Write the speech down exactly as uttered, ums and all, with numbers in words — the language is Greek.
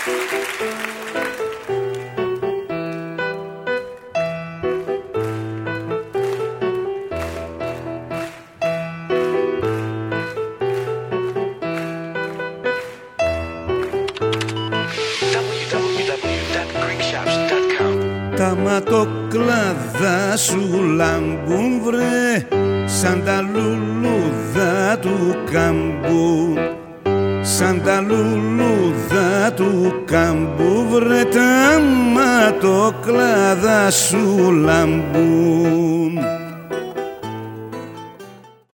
Τα ματοκλάδα σου λάμπουν βρε σαν τα λουλούδα του κάμπου, σαν τα λουλούδα του κάμπου βρε, τα ματοκλάδα σου λάμπουν.